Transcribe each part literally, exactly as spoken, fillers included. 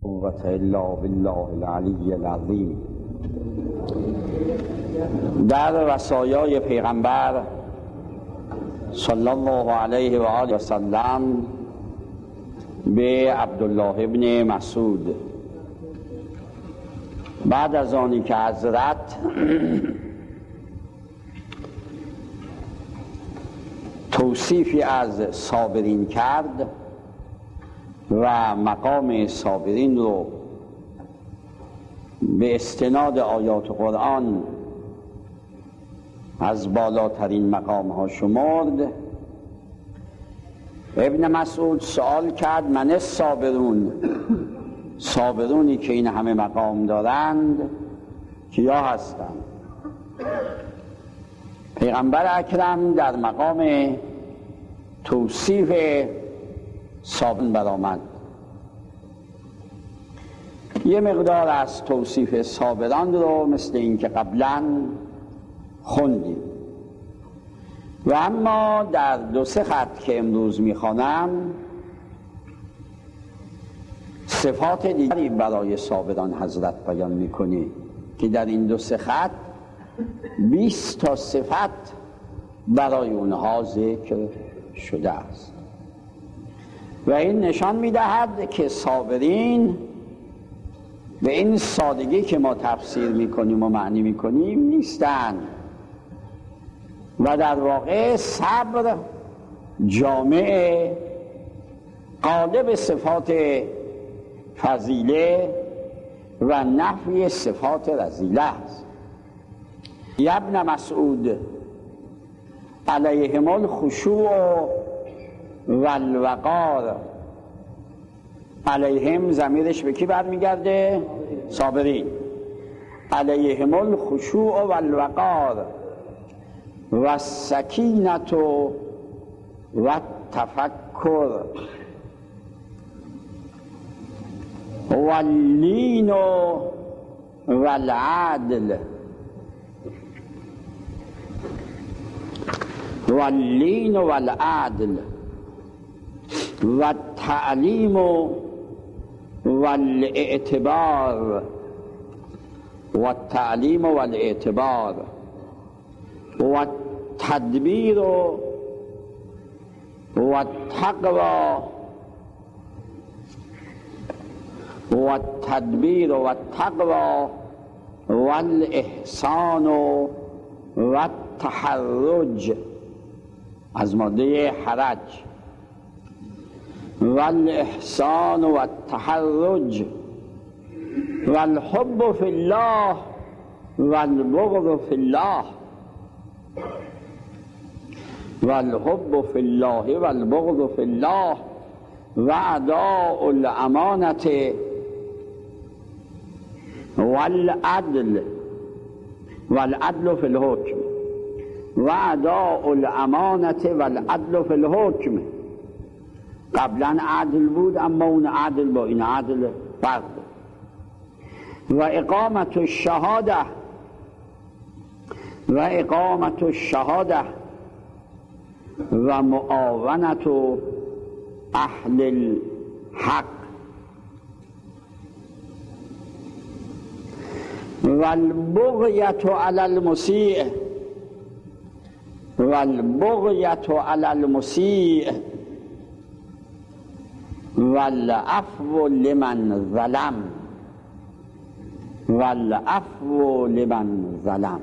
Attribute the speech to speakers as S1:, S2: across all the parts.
S1: قوة الا بالله العلی العظیم. در وصایای پیغمبر صلی الله علیه و آله و سلم به عبدالله ابن مسعود، بعد از آنی که حضرت توصیفی از صابرین کرد و مقام صابرین رو به استناد آیات قرآن از بالاترین مقام ها شمرد، ابن مسعود سوال کرد: من الصابرون، صابرونی که این همه مقام دارند کیا هستند؟ پیغمبر اکرم در مقام توصیف صابرین برآمد. یه مقدار از توصیف صابران رو مثل این که قبلا خوندیم و اما در دو سه خط که امروز میخوانم صفات دیگری برای صابران حضرت بیان میکنه که در این دو سه خط بیست تا صفت برای اونها ذکر شده است و این نشان میدهد که صابرین به این سادگی که ما تفسیر میکنیم و معنی میکنیم نیستند و در واقع صبر جامع غالب صفات فضیله و نفی صفات رذیله است. ابن مسعود علیهم الخشوع و الوقار، علیهم ضمیرش به کی برمیگرده؟ صابرین. علیهم الخشوع و الوقار و السکینة و التفکر و اللین و العدل و اللین و العدل و التعلیم و الاعتبار و التعلیم و الاعتبار و التدبیر و التقوی و التدبیر و التقوی و الاحسان و التحرج، از ماده حرج، و الاحسان و التحرج و الحب فی الله و البغض فی الله و الحب فی الله و البغض فی الله و اداء الامانت و العدل و العدل فی الحکم و اداء الامانت و العدل فی الحکم. قبلا عدل بود اما اون عدل با این عدل فرق. و اقامت الشهاده و اقامت الشهاده و معاونت اهل الحق و البغیة علی المسیء و البغیة علی المسیء و العفو لمن ظلم و العفو لمن ظلم.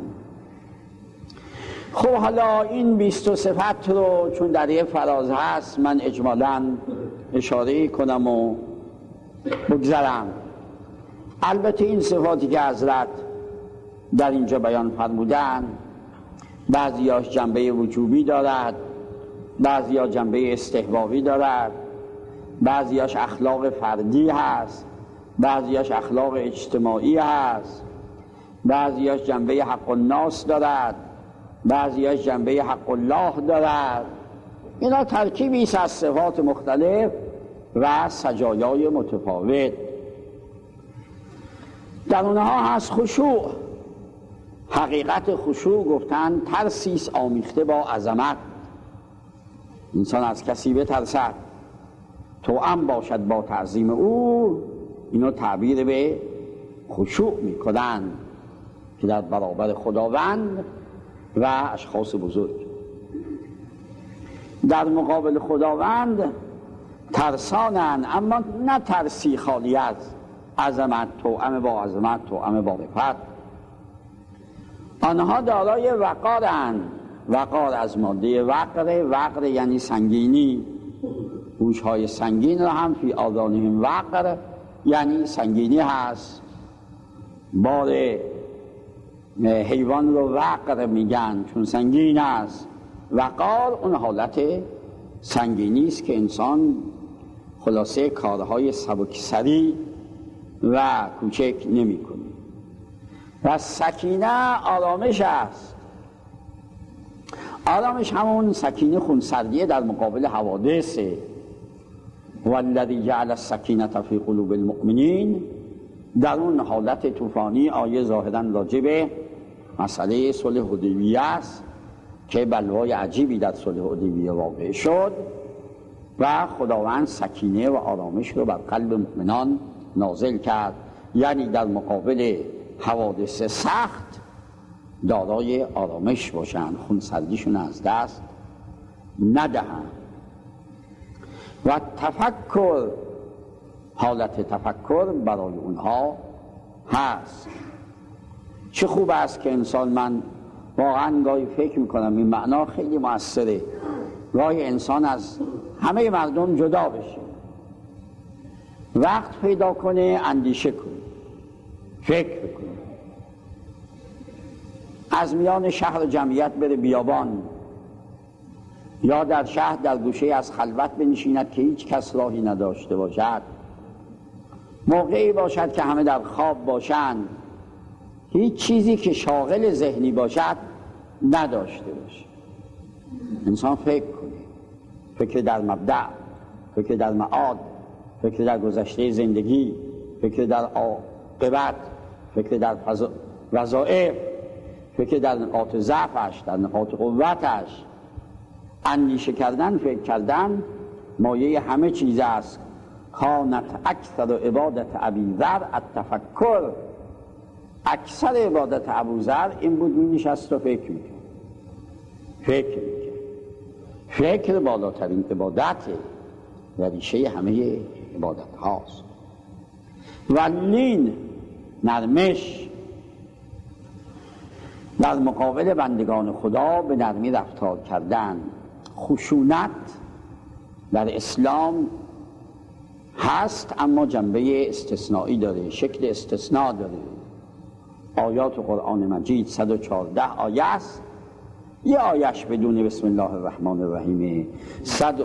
S1: خب حالا این بیست و صفت رو چون در یه فراز هست من اجمالاً اشاره کنم و بگذرم. البته این صفاتی که حضرت در اینجا بیان فرمودن بعضیاش جنبه وجوبی دارد، بعضیا جنبه استحبابی دارد، بعضیاش اخلاق فردی هست، بعضیاش اخلاق اجتماعی هست، بعضیاش جنبه حق الناس دارد، بعضیاش جنبه حق الله دارد. اینا ترکیبی است از صفات مختلف و سجایای متفاوت. در اونها هست خشوع. حقیقت خشوع گفتن ترسیس آمیخته با عظمت. انسان از کسی بترسد توأم باشد با تعظیم او اینو تعبیر به خشوع میکنن که در برابر خداوند و اشخاص بزرگ. در مقابل خداوند ترسانن، اما نه ترسی خالی از عظمت، توأم با عظمت، توأم با رفعت. آنها دارای وقارند. وقار از ماده وقر، وقر یعنی سنگینی. گوشهای سنگین را هم فی آذانهم وقر یعنی سنگینی هست. بار حیوان رو وقر میگن چون سنگین است. وقار اون حالت سنگینی است که انسان خلاصه کارهای سبکسری و کوچک نمی کنه. و سکینه آرامش است. آرامش همون سکینه خونسردیه در مقابل حوادثه. والذی جعل السکینة فی قلوب المؤمنین، در اون حالت طوفانی آیه ظاهراً راجع به مسئله صلح حدیبیه است که بلوای عجیبی در صلح حدیبیه واقع شد و خداوند سکینه و آرامش رو بر قلب مؤمنان نازل کرد، یعنی در مقابل حوادث سخت دارای آرامش باشند، خونسردیشون از دست ندهند. و تفکر، حالت تفکر برای اونها هست. چه خوب است که انسان، من واقعا گاهی فکر میکنم این معنا خیلی مؤثره، گاهی انسان از همه مردم جدا بشه، وقت پیدا کنه، اندیشه کنه، فکر کنه، از میان شهر جمعیت بره بیابان، یا در شهر در گوشه از خلوت بنشیند که هیچ کس راهی نداشته باشد، موقعی باشد که همه در خواب باشند، هیچ چیزی که شاغل ذهنی باشد نداشته باشه. انسان فکر کنه، فکر در مبدأ، فکر در معاد، فکر در گذشته زندگی، فکر در عاقبت، فکر در وظایف، فکر در نقاط ضعفش، در نقاط قوتش. اندیشه کردن، فکر کردن مایه همه چیز است. کانت اکثر عبادت ابوذر التفکر، اکثر عبادت ابوذر این بود می نشست و فکر میکرد. فکر میکرد. فکر بالاترین عبادته و ریشه همه عبادت هاست. و لین، نرمش، در مقابل بندگان خدا به نرمی رفتار کردن. خشونت در اسلام هست اما جنبه استثنایی داره، شکل استثناء داره. آیات قرآن مجید صد و چهارده آیه است، یه آیش بدون بسم الله الرحمن الرحیم صد و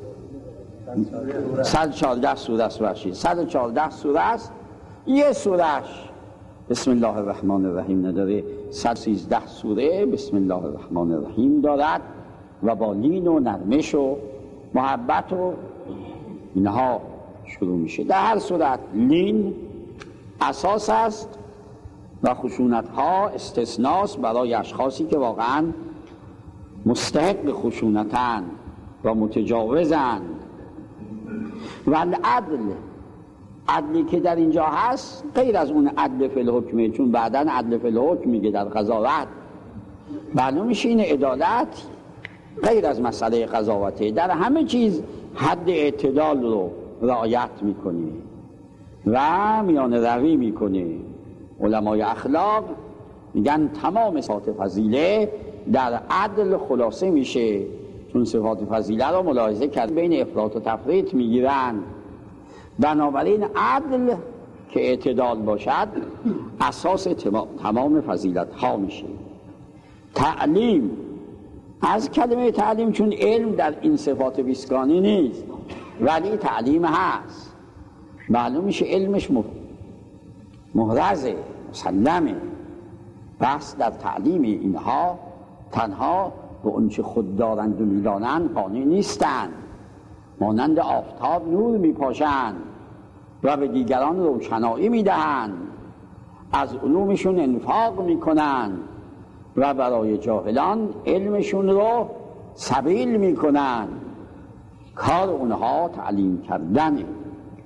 S1: چهارده سوره است، بخشید صد و چهارده سوره است، یه سورهش بسم الله الرحمن الرحیم نداره. صد و سیزده سوره بسم الله الرحمن الرحیم دارد و با لین و نرمش و محبت و اینها شروع میشه. در هر صورت لین اساس است و خشونت ها استثناست برای اشخاصی که واقعا مستحق خشونتن و متجاوزن. و العدل، عدلی که در اینجا هست غیر از اون عدل فی الحکمه، چون بعداً عدل فی الحکم میگه در قضاوت، معلوم میشه این عدالت غیر از مسئله قضاوته، در همه چیز حد اعتدال رو رعایت میکنه و میان روی میکنه. علمای اخلاق میگن تمام صفات فضیله در عدل خلاصه میشه، چون صفات فضیله رو ملاحظه کرد بین افراط و تفریط میگیرن. بنابراین عدل که اعتدال باشد اساس تمام فضیلت ها میشه. تعلیم، از کلمه تعلیم، چون علم در این صفات بیسگانی نیست ولی تعلیم هست، معلوم میشه علمش محرزه، مسلمه. بس در تعلیم اینها تنها به اونچه خود دارند و میدانند قانع نیستند، مانند آفتاب نور میپاشند و به دیگران روشنایی میدهند، از علومشون انفاق میکنند و برای جاهلان علمشون رو سبیل میکنند. کار اونها تعلیم کردنه.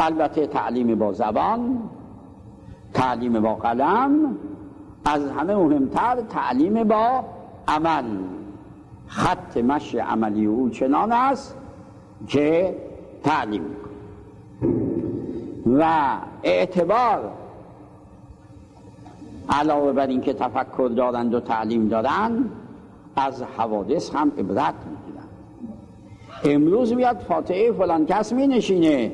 S1: البته تعلیم با زبان، تعلیم با قلم، از همه مهمتر تعلیم با عمل. خط مشی عملی او چنان است که تعلیم و اعتبار علاوه بر این که تفکر دارند و تعلیم دارند، از حوادث هم عبرت میگیرند. امروز میاد فاتحه فلان کس می نشینه،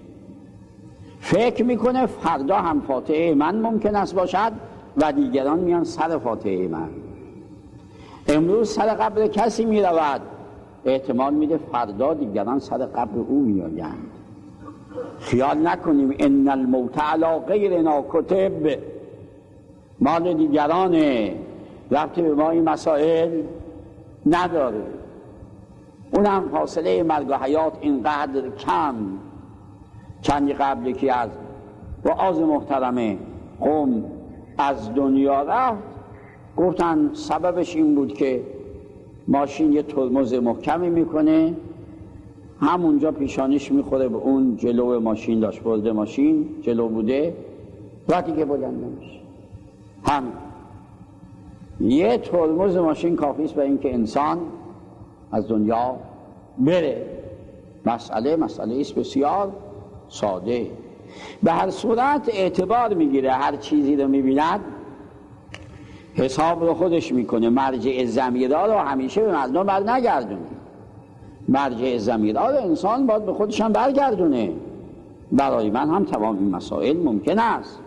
S1: فکر میکنه فردا هم فاتحه من ممکن است باشد و دیگران میان سر فاتحه من. امروز سر قبر کسی میرود، احتمال میده فردا دیگران سر قبر او میآیند. خیال نکنیم ان الموت علی غیرنا کتب، مال دیگرانه، ربطی به ما این مسائل نداره. اونم فاصله مرگ و حیات اینقدر کم. چندی قبل یکی از وعاظ محترمه قوم از دنیا رفت، گفتن سببش این بود که ماشین یه ترمز محکمی میکنه، همونجا پیشانیش میخوره به اون جلو ماشین، داشت برده ماشین جلو بوده و دیگه بلند نمیشه. هم یه ترمز ماشین کافیست برای اینکه انسان از دنیا بره. مسئله مسئله ایست بسیار ساده. به هر صورت اعتبار میگیره، هر چیزی رو میبیند حساب رو خودش میکنه. مرجع ضمیرها رو همیشه به مردم بر نگردونه. مرجع ضمیرها رو انسان باید به خودش هم برگردونه. برای من هم تمام این مسائل ممکن است.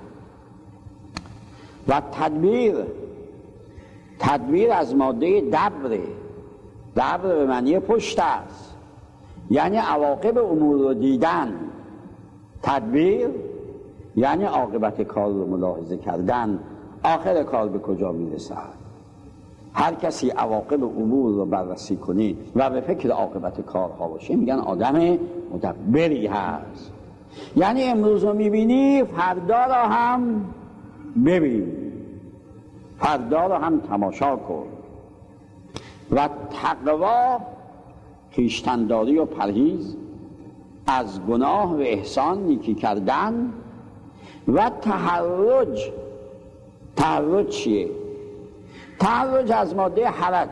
S1: و تدبیر، تدبیر از ماده دبره. دبر به معنی پشت است، یعنی عواقب امور رو دیدن. تدبیر یعنی عاقبت کار رو ملاحظه کردن، آخر کار به کجا میرسد. هر کسی عواقب امور رو بررسی کنه و به فکر عاقبت کارها باشه میگن آدم مدبری هست. یعنی امروز رو میبینی فردا رو هم ببین، فردا رو هم تماشا کن. و تقوا خویشتن‌داری و پرهیز از گناه و احسان نیکی کردن. و تحرج، تحرج چیه؟ تحرج از ماده حرج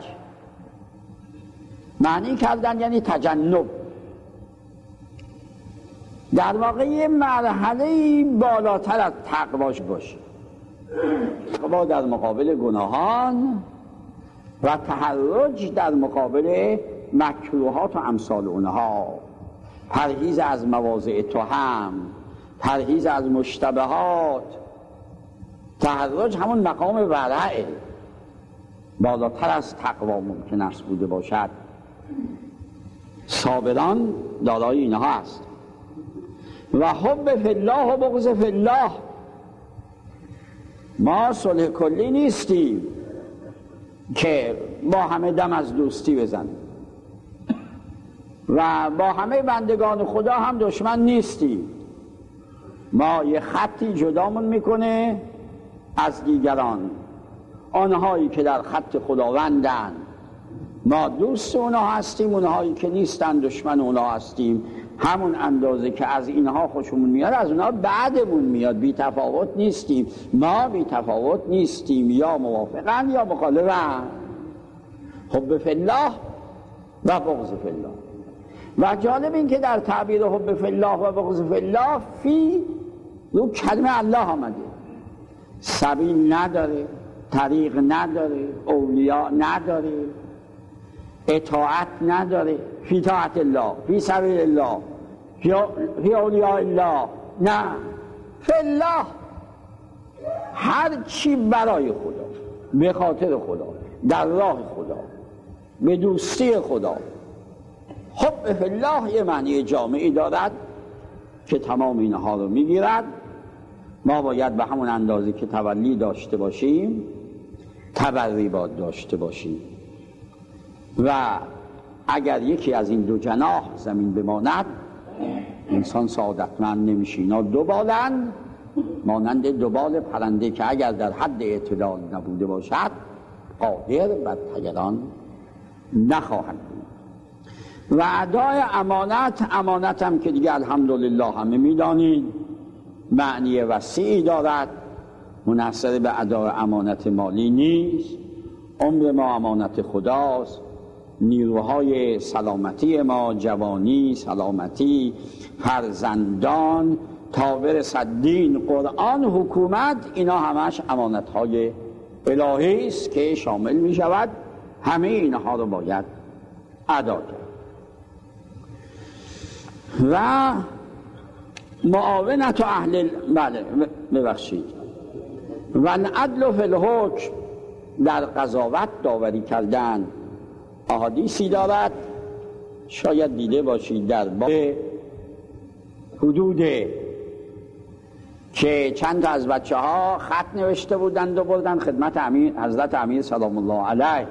S1: معنی کردن یعنی تجنب. در واقع یه مرحله بالاتر از تقواش باشه. تقوا در مقابل گناهان و تحرج در مقابل مکروهات و امثال اونها. پرهیز از مواضع تهم، پرهیز از مشتبهات. تحرج همون مقام ورعه، بالاتر از تقوا ممکن است بوده باشد. صابران دارای اینها است. و حب فی الله و بغض فی الله. ما صلح کلی نیستیم که با همه دم از دوستی بزنیم و با همه بندگان خدا هم دشمن نیستیم. ما یه خطی جدامون میکنه از دیگران. آنهایی که در خط خداوندن ما دوست اونها هستیم، اونهایی که نیستن دشمن اونها هستیم. همون اندازه که از اینها خوشمون میاد از اونها بعدمون میاد. بی تفاوت نیستیم، ما بی تفاوت نیستیم، یا موافقن یا مخالفن. حب فی الله و بغض فی الله. و جالب این که در تعبیر حب فی الله و بغض فی الله فی رو کلمه الله آمده. سبیل نداره، طریق نداره، اولیاء نداره، اطاعت نداره. فی طاعت الله، فی سبیل الله، فی اولیاء الله، نه، فی الله. هر چی برای خدا، به خاطر خدا، در راه خدا، به دوستی خدا. حب فی الله یه معنی جامعی دارد که تمام اینها رو میگیرد. ما باید به همون اندازه که تولی داشته باشیم تبری باید داشته باشیم. و اگر یکی از این دو جناح زمین بماند انسان سعادتمند نمیشه. اینا دو بالند، مانند دو بال پرنده که اگر در حد اعتدال نبوده باشد قادر بر طیران نخواهد بود. و ادای امانت، امانت هم که دیگه الحمدلله همه میدانید معنی وسیعی دارد، منحصر به ادای امانت مالی نیست. عمر ما امانت خداست، نیروهای سلامتی ما، جوانی، سلامتی، فرزندان تا برسد دین، قرآن، حکومت، اینا همش امانتهای الهی است که شامل می شود. همه اینها رو باید ادا کرد. و معاونت اهل، بله ببخشید، و العدل فی الحکم، در قضاوت داوری کردن. احادیثی دارد، شاید دیده باشید، در باب حدود که چند تا از بچه ها خط نوشته بودند و بردن خدمت امیر حضرت امیر سلام الله علیه،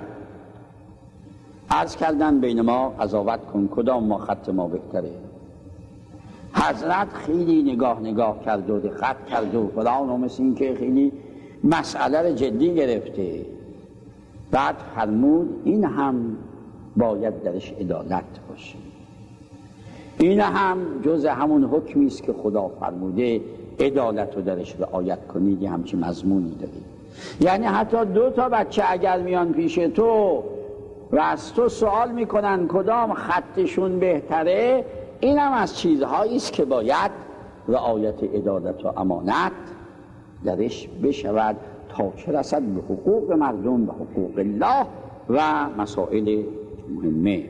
S1: عرض کردن بین ما قضاوت کن کدام ما خط ما بهتره. حضرت خیلی نگاه نگاه کرد و دقت کرد و فلان و مثل این که خیلی مسئله رو جدی گرفته. بعد فرمود این هم باید درش عدالت باشه، این هم جز همون حکمی است که خدا فرموده عدالت رو درش رعایت کنید، همچین مضمونی دارید. یعنی حتی دو تا بچه اگر میان پیش تو و از تو سوال میکنن کدام خطشون بهتره، این هم از چیزهایی است که باید رعایت عدالت و امانت درش بشود تا چه رسد به حقوق مردم و حقوق الله و مسائل مهمه.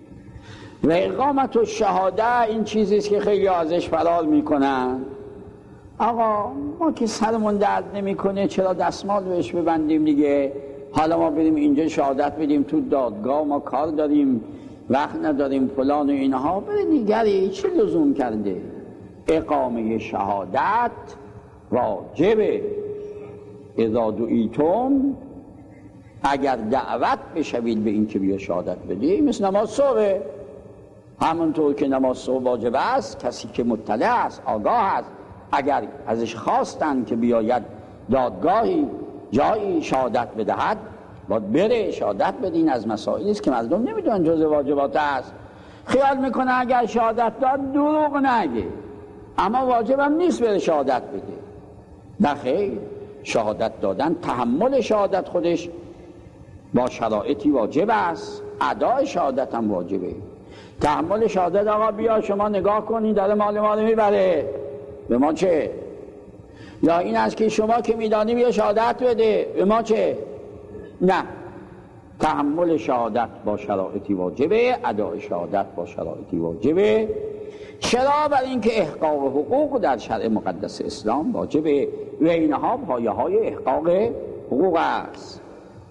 S1: و اقامت و شهاده، این چیزی است که خیلی ازش فرار میکنن. آقا ما که سرمون درد نمیکنه چرا دستمال بهش ببندیم دیگه، حالا ما بریم اینجا شهادت بدیم تو دادگاه، ما کار داریم وقت نداریم فلان و اینها، بره دیگری چه لزوم کرده. اقامه شهادت واجبه. اذا دعیتم، اگر دعوت بشوید به این که بیا شهادت بدی، مثل نماز صبح، همونطور که نماز صبح واجب است، کسی که مطلع است، آگاه است، اگر ازش خواستن که بیاید دادگاهی جایی شهادت بدهد، باید بره شهادت بدین. از مسائلی است که مردم نمیدونن جز واجبات است. خیال میکنه اگر شهادت داد دروغ نگه، اما واجبم نیست بره شهادت بده. نه خیر، شهادت دادن، تحمل شهادت خودش با شرایطی واجب است، ادای شهادت هم واجبه. تحمل شهادت، آقا بیا شما نگاه کنید داره مال ما رو میبره، به ما چه؟ یا این است که شما که میدانی بیا شهادت بده، به ما چه؟ نه، تحمل شهادت با شرایطی واجبه، ادای شهادت با شرایطی واجبه. چرا؟ برای اینکه احقاق حقوق در شرع مقدس اسلام واجبه و اینها پایه های احقاق حقوق است.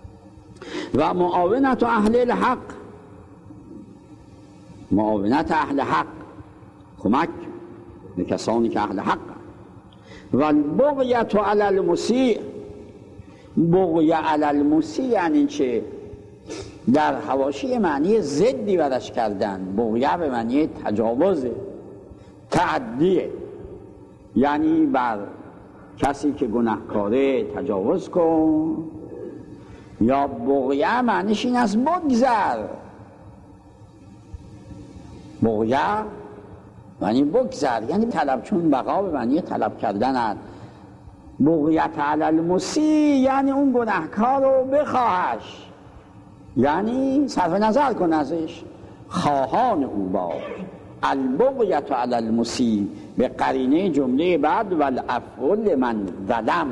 S1: و معاونت اهل الحق، معاونت اهل حق، کمک به کسانی که اهل حق. و البغیت علی المسیء، بغیه علی المسیء یعنی چه؟ در حواشی معنی ضدی برش کردن. بغیه به معنی تجاوزه، تعدیه، یعنی بر کسی که گناهکاره تجاوز کن. یا بغیه معنیش این است بگذر، بغیه یعنی بگذر، یعنی طلب، چون بقا به معنی طلب کردن است. بغیت علی المسیء یعنی اون گناهکار رو بخواهش، یعنی صرف نظر کن ازش، خواهان او باش. البغیت علی المسیء به قرینه جمله بعد و العفو لمن ظلم.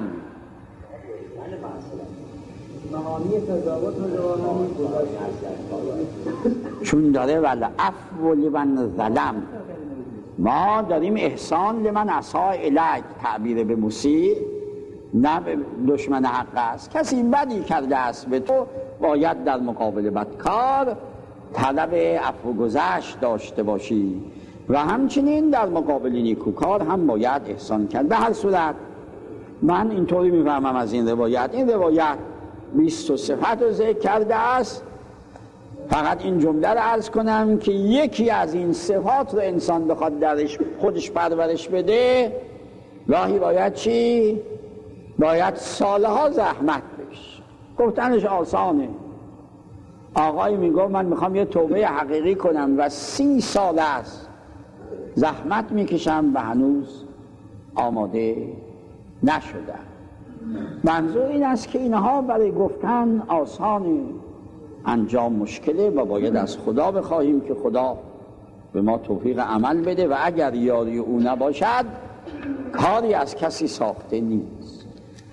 S1: چون داره و العفو لمن ظلم، ما داریم احسان لمن اساء الیک، تعبیر به مسیء نه به دشمن حق است. کسی بدی کرده است به تو، باید در مقابل بدکار طلب عفو گذشت داشته باشی و همچنین در مقابل نیکوکار هم باید احسان کرد. به هر صورت من اینطوری میفهمم از این روایت، این روایت بیست و صفت رو ذکر کرده است. فقط این جمله رو عرض کنم که یکی از این صفات رو انسان بخواد درش خودش پرورش بده، گاهی باید چی؟ باید سالها زحمت بکشه. گفتنش آسانه، آقای میگو من میخوام یه توبه حقیقی کنم و سی سال است زحمت میکشم و هنوز آماده نشدم. منظور این است که اینها برای گفتن آسانه، انجام مشکله و باید از خدا بخواهیم که خدا به ما توفیق عمل بده و اگر یاری او نباشد کاری از کسی ساخته نیست.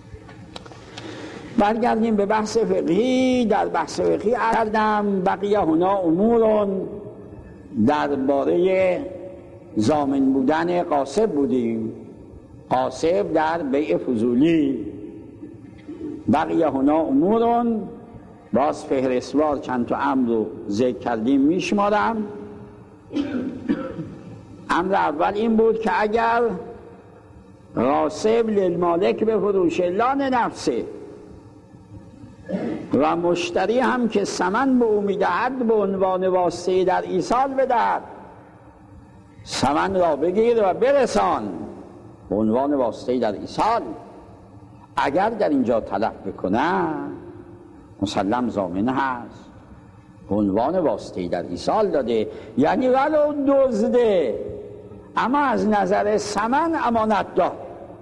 S1: برگردیم به بحث فقهی. در بحث فقهی کردم بقیه هنا امورون، درباره ضامن بودن غاصب بودیم، غاصب در بیع فضولی. بقیه هنا امورون، باز فهرستوار چند تا امر رو ذکر کردیم میشمارم. امر اول این بود که اگر غاصب للمالک به فروش لان نفسه و مشتری هم که ثمن به او میدهد به عنوان واسطه در ایصال بدهد، ثمن را بگیر و برسان به عنوان واسطه در ایصال. اگر در اینجا تلف بکنه مسلم ضامن هست، به عنوان واسطه در ایصال داده، یعنی ولو دزده اما از نظر ثمن امانت دار،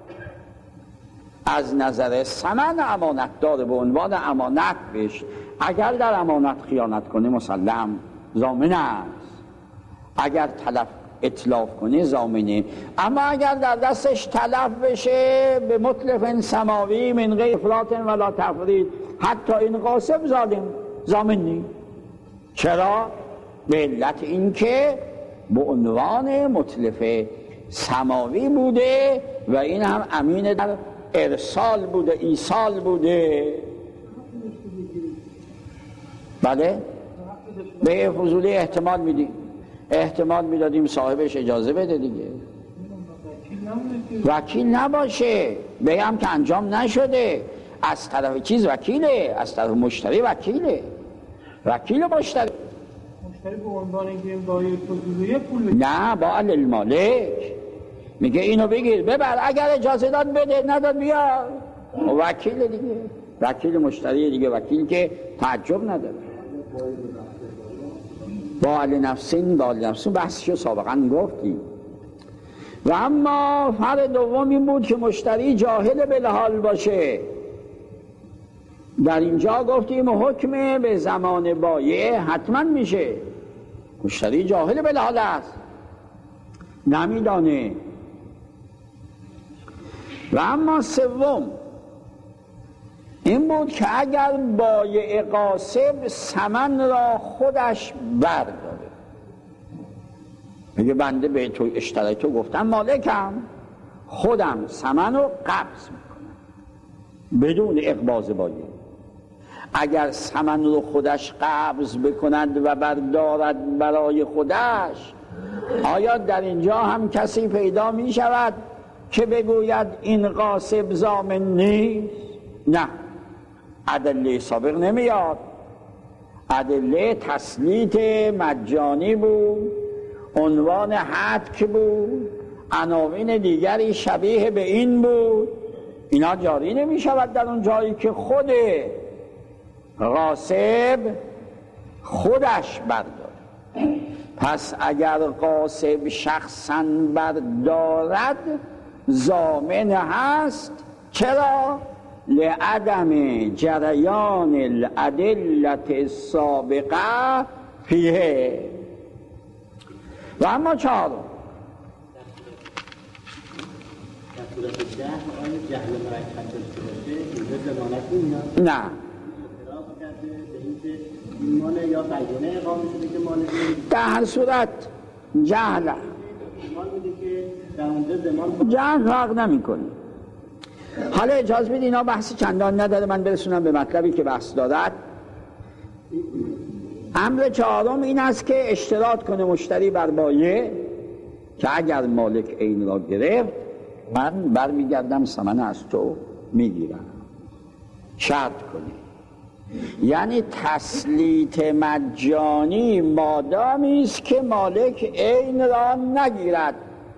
S1: از نظر ثمن امانت داره، به عنوان امانت بهش. اگر در امانت خیانت کنه مسلم ضامن است، اگر تلف اتلاف کنه ضامنه. اما اگر در دستش تلف بشه به متلف سماوی من غیر افراط ولا تفرید، حتی این غاصب ظالم ضامن نیست. چرا؟ به علت اینکه به عنوان متلف سماوی بوده و این هم امین در ارسال بوده، ایصال بوده. بله؟ به فضولی احتمال میدیم، احتمال میدادیم صاحبش اجازه بده دیگه، وکیل نباشه، بگم که انجام نشده، از طرف چیز وکیله، از طرف مشتری وکیله، وکیل مشتری
S2: مشتری به عنوان اینکه این بای فضولیه پول بگیر.
S1: نه، با المالک میگه اینو بگیر ببر، اگر اجازه داد بده، نداد بیار. وکیل دیگه، وکیل مشتری دیگه، وکیل که تعجب نداره. با علی نفسین با علی نفسین بحثشو سابقا گفتیم. و اما فرق دوم این بود که مشتری جاهل بالحال باشه. در اینجا گفتیم حکم به زمان بایع حتما میشه، مشتری جاهل بالحال است، نمیدانه. و اما سوم این بود که اگر بایع غاصب ثمن را خودش برداره، میگه بنده به تو اشترای تو گفتم مالکم، خودم ثمن رو قبض میکنم بدون اقباض بایع. اگر ثمن رو خودش قبض بکند و بردارد برای خودش، آیا در اینجا هم کسی پیدا می شود که بگوید این غاصب ضامن نیست؟ نه، ادله سابق نمیاد. ادله تسلیت مجانی بود، عنوان حتک بود، عناوین دیگری شبیه به این بود. اینا جاری نمی شود در اون جایی که خود غاصب خودش بردارد. پس اگر غاصب شخصا بردارد ضامن هست. چرا؟ لعدم جریان الادلت السابقه فیه. و اما چهارم نه، در هر صورت جهل جهل فرق نمی کنه. حالا اجازه بدید اینا بحث چندان نداره، من برسونم به مطلبی که بحث دارد. امر چهارم این است که اشتراط کنه مشتری بر بایع که اگر مالک عین را گرفت من برمیگردم ثمن از تو میگیرم. شرط کنی، یعنی تسلیت مجانی مادامی است که مالک عین را نگیرد.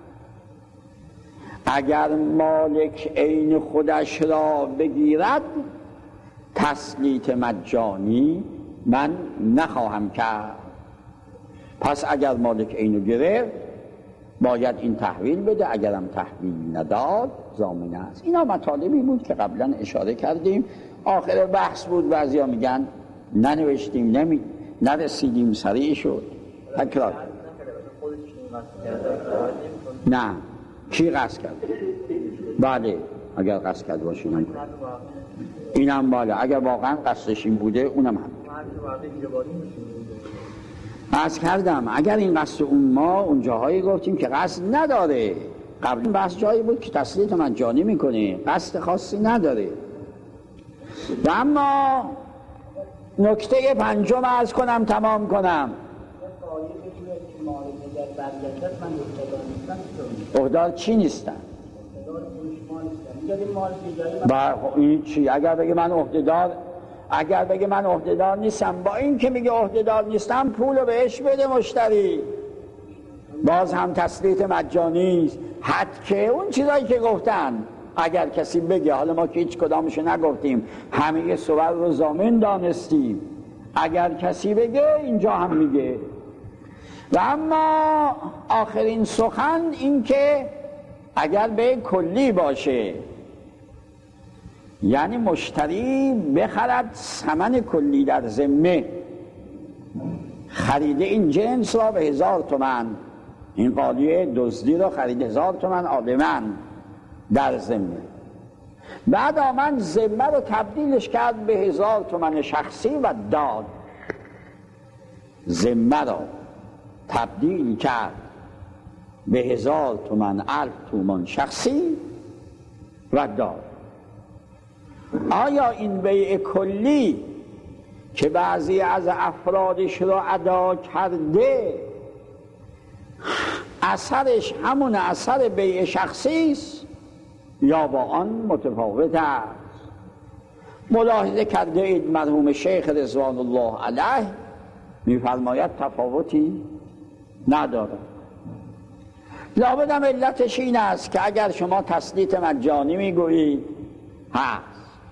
S1: اگر مالک عین خودش را بگیرد تسلیت مجانی من نخواهم کرد. پس اگر مالک اینو گرفت باید این تحویل بده، اگرم تحویل نداد ضامن است. اینا مطالبی بود که قبلا اشاره کردیم. آخر بحث بود، بعضیا میگن ننوشتیم، نمی نرسیدیم، سریع شد. تکرار نه، کی قصد کرد؟ بله اگر قصد کرد باشه اینم اینم بالا، اگر واقعا قصدش این بوده اونم هم قصد کردم. اگر این قصد اون ما اون جاهایی گفتیم که قصد نداره. قبل بحث جایی بود که تسلیت مجانی میکنه، قصد خاصی نداره. و اما نکته پنجم عرض کنم تمام کنم. اهدار چی نیستن؟ با این چی؟ اگر بگه من عهده‌دار اگر بگه من عهده‌دار نیستم، با این که میگه عهده‌دار نیستم پولو بهش بده مشتری، باز هم تسلیت مجانی است. حد که اون چیزایی که گفتن اگر کسی بگه، حالا ما که هیچ کدامشو نگفتیم، همه صور رو ضامن دانستیم، اگر کسی بگه اینجا هم میگه. و اما آخرین سخن این که اگر به کلی باشه، یعنی مشتری بخرد ثمن کلی در ذمه، خریده این جنس را به هزار تومن، این قالیه دزدی را خریده هزار تومن آدمن در ذمه، بعد آمد ذمه رو تبدیلش کرد به هزار تومن شخصی و داد. ذمه را تبدیل کرد به هزار تومن، الف تومن شخصی و داد. آیا این بیع کلی که بعضی از افرادش را ادا کرده اثرش همون اثر بیع شخصی است یا با آن متفاوت است؟ ملاحظه کرده اید مرحوم شیخ رضوان الله علیه میفرماید تفاوتی نداره. لابد هم علتش این است که اگر شما تسلیت مجانی میگویید هست،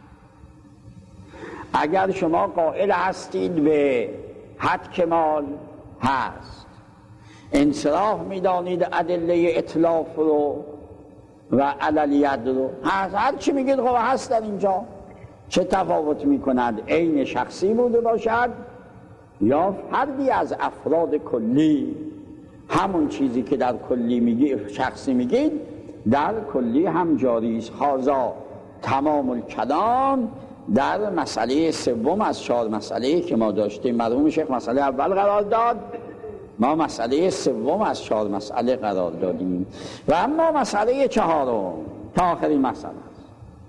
S1: اگر شما قائل هستید به حد کمال هست، انصراف میدانید ادله اطلاف رو و علیت رو هست، هر چی میگید خب هست در اینجا. چه تفاوت میکند عین شخصی بوده باشد یا فردی از افراد کلی؟ همون چیزی که در کلی میگی شخصی میگید در کلی هم جاری است. هذا تمام الکلام در مسئله سوم از چهار مسئله که ما داشتیم. مرحوم شیخ مسئله اول قرار داد، ما مسئله سوم از چهار مسئله قرار دادیم. و اما مسئله چهارم تا آخرین مسئله است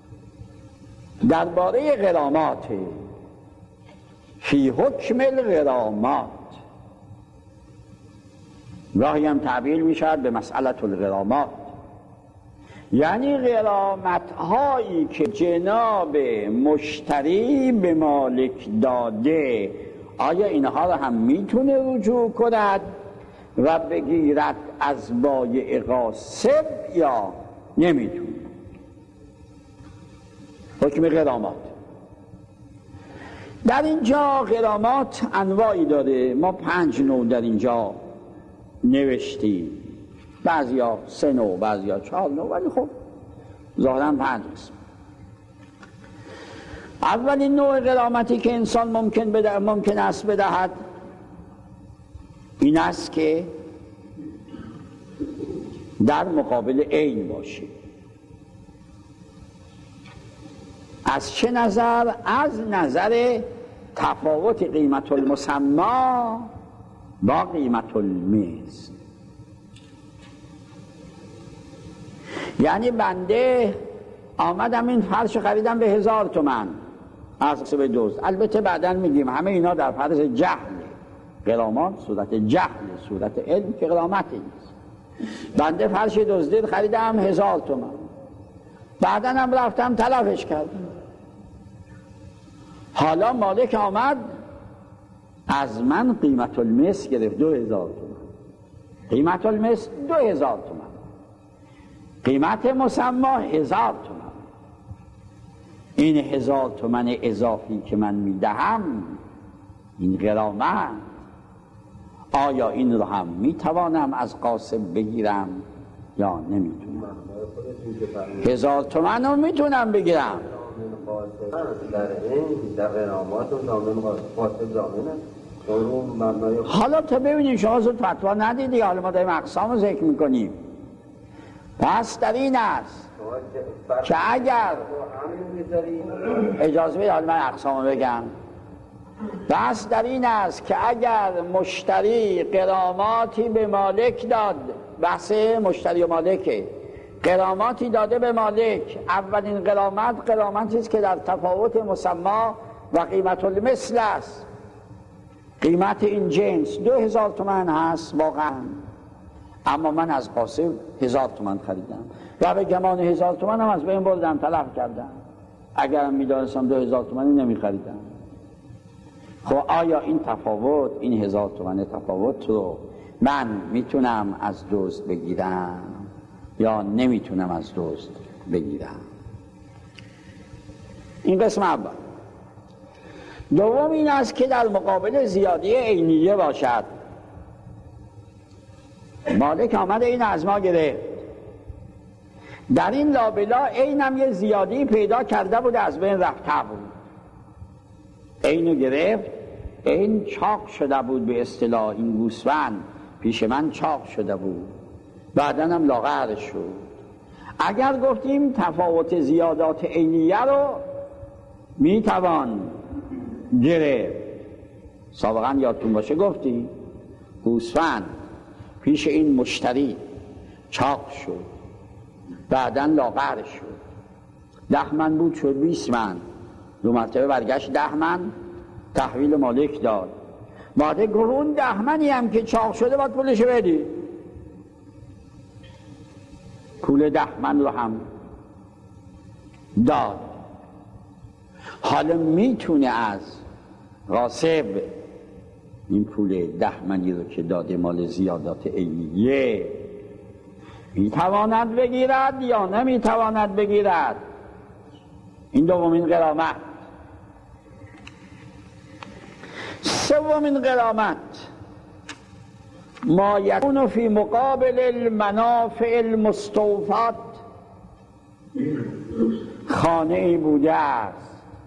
S1: درباره غرامات. فی حکم الغرامات گاهی هم تعبیر می شود به مسئله الغرامات، یعنی غرامت هایی که جناب مشتری به مالک داده، آیا اینها را هم میتونه رجوع کند و بگیرد از بایع غاصب یا نمیتونه؟ حکم غرامات در اینجا غرامات انواعی داره. ما پنج نوع در اینجا نوشتیم، بعضیا سه نوع، بعضیا چهار نوع، ولی خب ظاهرا پنج است. اولین نوع غرامتی که انسان ممکن بده ممکن است بدهد این است که در مقابل عین باشه. از چه نظر؟ از نظر تفاوت قیمت المسمى با قیمت المثل. یعنی بنده آمدم این فرش خریدم به هزار تومن از به دوست، البته بعداً میگیم همه اینا در فرض جهل، غرامات صورت جهل، صورت علم که غرامتی نیست. بنده فرش دزدید خریدم هزار تومن، بعداً هم رفتم تلفش کردم، حالا مالک آمد از من قیمت المثل گرفت دو هزار تومن، قیمت المثل دو هزار تومن، قیمت مسمى هزار تومن. این هزار تومن اضافی که من میدهم این غرامت. آیا این رو هم میتوانم از قاسم بگیرم یا نمیتونم؟ هزار تومن رو میتونم بگیرم. حالا تا ببینیم، شما زود فتوا ندیدی، حالا ما داریم اقسام رو ذکر میکنیم. پس در این است که اگر اجازه بدید حالا من اقسام رو بگم. پس در این است که اگر مشتری غراماتی به مالک داد، بحث مشتری و مالکه، غراماتی داده به مالک. اولین غرامت غرامتی است که در تفاوت مسما و قیمت المثل است. قیمت این جنس دو هزار تومن هست واقعا، اما من از قاسم هزار تومن خریدم و به گمان هزار تومن هم از بین بردم، تلف کردم. اگرم میدانستم دو هزار تومنی نمی خریدم. خب آیا این تفاوت، این هزار تومن تفاوت رو من میتونم از دزد بگیرم یا نمیتونم از دزد بگیرم؟ این قسم اول. دوم این است که در مقابل زیادی عینیه باشد. مالک آمده این از ما گرفت، در این لابلا عینم یه زیادی پیدا کرده بود، از بین رفته بود. عینو گرفت، عین چاق شده بود، به اصطلاح این گوسفند پیش من چاق شده بود، بعداً هم لاغر شد. اگر گفتیم تفاوت زیادات عینیه رو میتوان گرفت، سابقا یادتون باشه گفتی گوسفند پیش این مشتری چاق شد، بعداً لاغر شد، ده من بود شد بیست من، دو مرتبه برگشت ده من، تحویل مالک داد. مالک گفت اون ده منی هم که چاق شده باید پولش بدی. پول ده من رو هم داد. حالا میتونه از غاصب این پول ده منی رو که داده مال زیادات عینیه میتواند بگیرد یا نمیتواند بگیرد؟ این دومین غرامت. سومین غرامت ما یکون فی مقابل المنافع المستوفات. خانه ای بوده است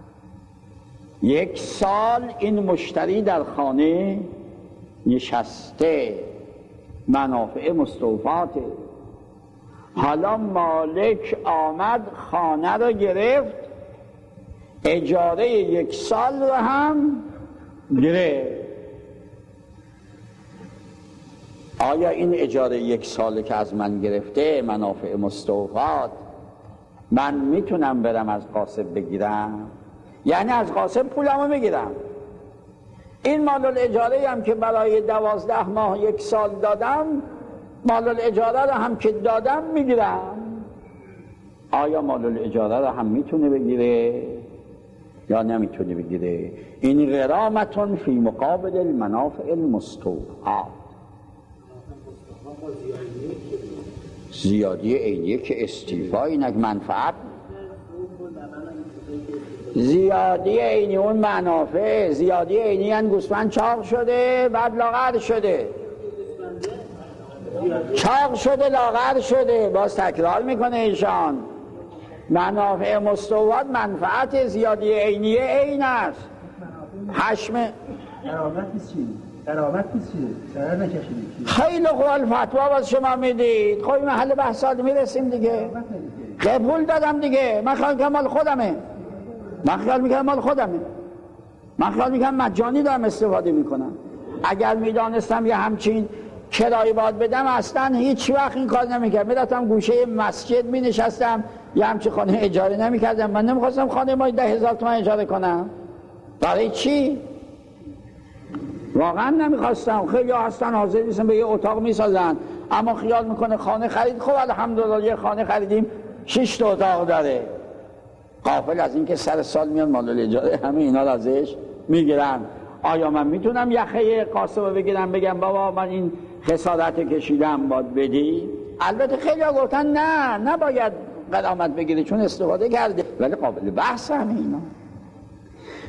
S1: یک سال این مشتری در خانه نشسته، منافع مستوفاته. حالا مالک آمد خانه رو گرفت، اجاره یک سال رو هم گرفت. آیا این اجاره یک ساله که از من گرفته، منافع مستوفات، من میتونم برم از قاسم بگیرم؟ یعنی از قاسم پولمو میگیرم، این مال الاجاره هم که برای دوازده ماه یک سال دادم، مال الاجاره رو هم که دادم میگیرم. آیا مال الاجاره رو هم میتونه بگیره یا نمیتونه بگیره؟ این غرامتون فی مقابل المنافع المستوفات. زیادی عینیه که استیفا، اینک منفعت. زیادی عینی اون منافع، زیادی عینی ان گوسفند چاق شده بعد لاغر شده، چاق شده لاغر شده، باز تکرار میکنه ایشان. منافع مستوفات منفعت زیادی عینیه عین است. حشم
S3: قرامت چی؟ قرامت چی؟ ضرر نکشیدید.
S1: خیلی خوب الفتوا باز شما میدید. خب این محل بحثات میرسیم دیگه. قبول دادم دیگه. من خیال میکنم مال خودمه. من خیال میکنم مال خودمه. من خیال میکنم مجانی دارم استفاده میکنم. اگر میدانستم یه همچین کرایه باید بدم اصلا هیچ وقت این کار نمیکردم. میرفتم گوشه مسجد مینشستم یه همچین خانه اجاره نمیکردم. من نمیخواستم خانه ما ده هزار تومان اجاره کنم. برای چی؟ واقعا نمیخواستم. خیلی ها هستن حاضر نیستن به یه اتاق میسازن، اما خیال میکنه خانه خرید. خب الحمدلله یه خانه خریدیم شش تا اتاق داره. غافل از این که سر سال میان مال الاجاره همه اینا رو ازش میگیرن. آیا من میتونم یخه قاسم رو بگیرم بگم بابا من این خسارت کشیدم باید بدی؟ البته خیلی ها گفتن نه نباید غرامت بگیره چون استفاده کرده، ولی قابل بحث همه اینا.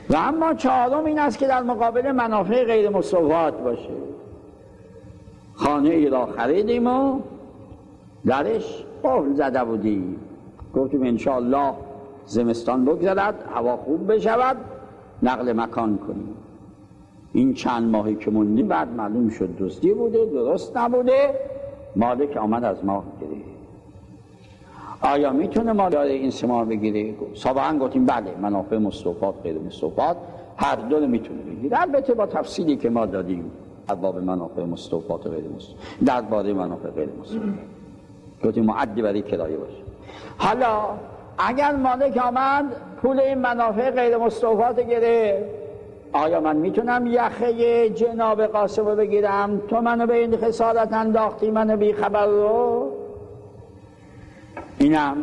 S1: و اما چهارم این است که در مقابل منافع غیر مستوفات باشه. خانه ای را خریدیم و درش قفل زده بودیم، گفتیم انشاءالله زمستان بگذرد، هوا خوب بشود، نقل مکان کنیم. این چند ماهی که موندیم بعد معلوم شد دزدی بوده، درست نبوده، مالک آمد از ما گرفت. آیا میتونه مالک این سمار بگیره؟ سابقا گفتیم بله، منافع مستوفات غیر مستوفات هر دو رو میتونه بگیره، البته با تفصیلی که ما دادیم در باب منافع مستوفات و غیر مستوفات. در باب منافع غیر مستوفات گفتیم معدی برای کرایه باشه. حالا اگر مالک آمد پول این منافع غیر مستوفات گرفت، آیا من میتونم یخه جناب قاسم رو بگیرم؟ تو منو به این خسارت انداختی، منو بی خبر رو؟ اینم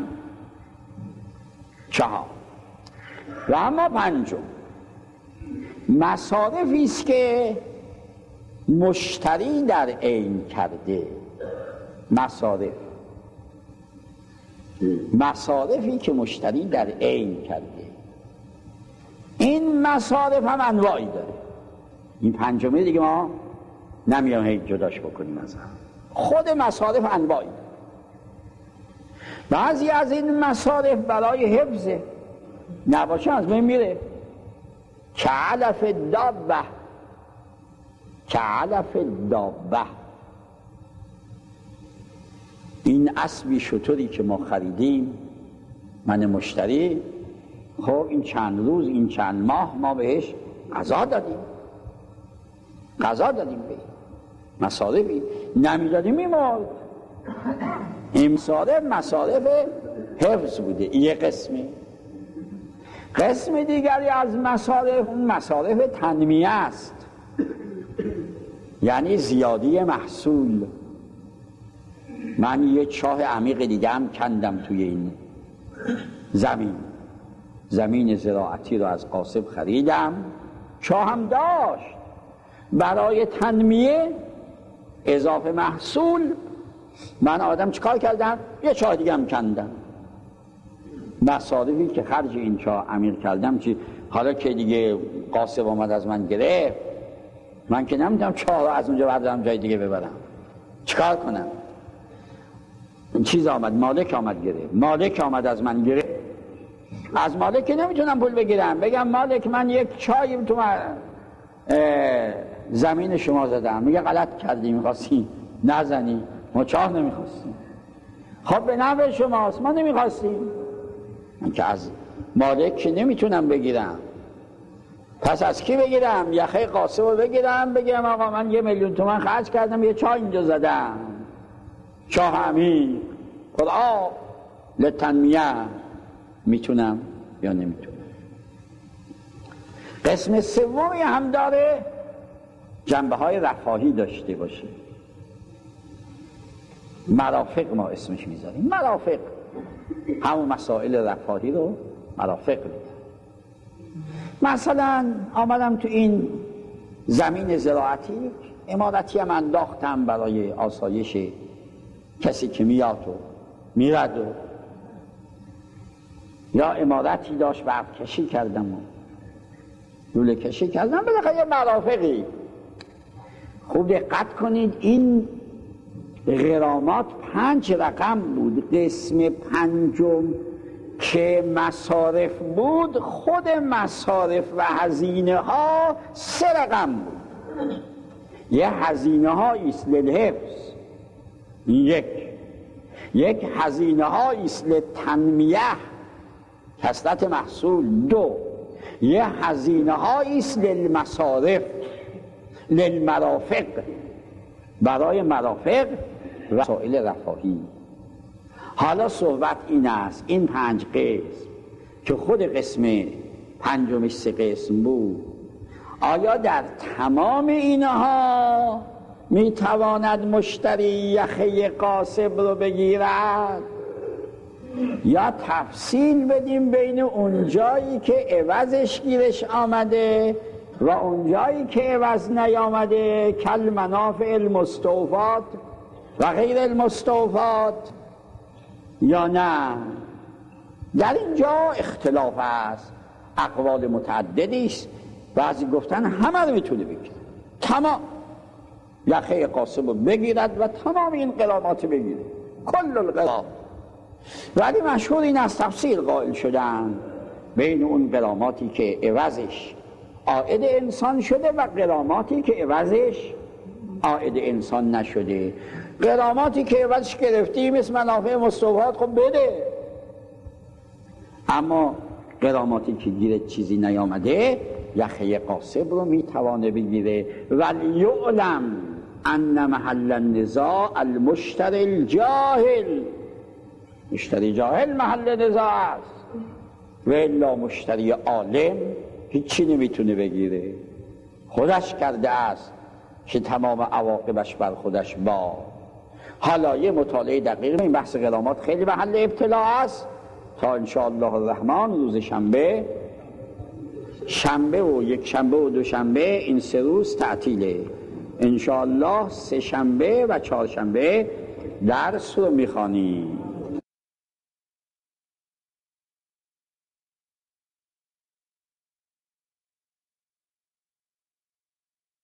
S1: چهار. و اما پنجم، مصارفی است که مشتری در عین کرده. مصارف مصارفی که مشتری در عین کرده، این مصارف هم انواعی داره. این پنجمه دیگه ما نمیام هیچ جداش بکنیم از هم. خود مصارف انواعی داره. بعضی از این مصارف برای حفظه، نباشه از بین میره. که علف دابه، که علف دابه، این اسبی شتری که ما خریدیم من مشتری، خب این چند روز این چند ماه ما بهش غذا دادیم، غذا دادیم به مصارفی، نمیدادیم میمرد. این مصارف مصارف حفظ بوده، یه قسمی. قسم دیگری از مصارف اون مصارف تنمیه است، یعنی زیادی محصول. من یه چاه عمیق دیگه هم کندم توی این زمین، زمین زراعتی رو از قاسم خریدم، چاه هم داشت، برای تنمیه اضافه محصول من آدم چیکار کردم؟ یه چاه دیگه هم کندم. مصارفی که خرج این چاه عمیق کردم، چی حالا که دیگه قاسم آمد از من گرفت، من که نمیدونم چاه رو از اونجا بردارم جای دیگه ببرم، چیکار کنم؟ چیز آمد، مالک آمد گرفت، مالک آمد از من گرفت. از مالک که نمیتونم پول بگیرم، بگم مالک من یک چای تو زمین شما زدم، میگه غلط کردی، میخواستی نزنی، ما چاه نمیخواستیم. خب به نفع شماست، ما نمیخواستیم. من که از مالک که نمیتونم بگیرم، پس از کی بگیرم؟ یخه قاسم رو بگیرم، بگم آقا من یه میلیون تومن خرج کردم یه چاه اینجا زدم، چاه عمیق پر آب لتنمیه، میتونم یا نمیتونم؟ قسم سومی هم داره جنبه های رفاهی داشته باشه. مرافق ما اسمش میذاریم، مرافق همون مسائل رفاهی رو مرافق میذاریم. مثلا آمدم تو این زمین زراعتی، عمارتی هم انداختم برای آسایش کسی که میاد و میرد، و یا عمارتی داشت برف کشی کردم و لوله کشی کردم، بالاخره یه مرافقی. خوب دقت کنید، این غرامات پنج رقم بود. قسم پنجم که مصارف بود، خود مصارف و هزینه ها سه رقم بود. یه هزینه هایی است للحفظ، یک یک هزینه هایی است للتنمیه، کثرت محصول، دو یه هزینه هایی است للمصارف، للمرافق، برای مرافق و وسایل رفاهی. حالا صحبت این است، این پنج قسم که خود قسم پنجمش سه قسم بود، آیا در تمام اینها میتواند مشتری یخه قاسم رو بگیرد، یا تفصیل بدیم بین اون جایی که عوضش گیرش آمده و اون جایی که عوض نیامده، کل منافع المستوفات و غیر المستوفات، یا نه؟ در اینجا اختلاف است. اقوال متعددی است. بعضی گفتن همه رو میتونه بگیره، تمام یخه قاسم رو بگیرد و تمام این قرامات بگیره، کل القرام. ولی مشهور این از تفسیر قائل شدن بین اون قراماتی که عوضش عائد انسان شده و قراماتی که عوضش عائد انسان نشده. قراماتی که عوضش گرفتی مثل منافع مستوفات، خب بده، اما قراماتی که گیره چیزی نیامده یخه قاسم رو میتوانه بگیره. ولیعلم ان محل النزاع المشتری الجاهل، مشتری جاهل محل نزاع است و الا مشتری عالم هیچی نمیتونه بگیره، خودش کرده است که تمام عواقبش بر خودش با. حالا یه مطالعه دقیق این بحث قرامات خیلی محل ابتلاع است تا انشاءالله الرحمن روز شنبه شنبه و یک شنبه و دو شنبه این سه روز تعطیله، انشاءالله سه شنبه و چهار شنبه درس رو میخوانیم.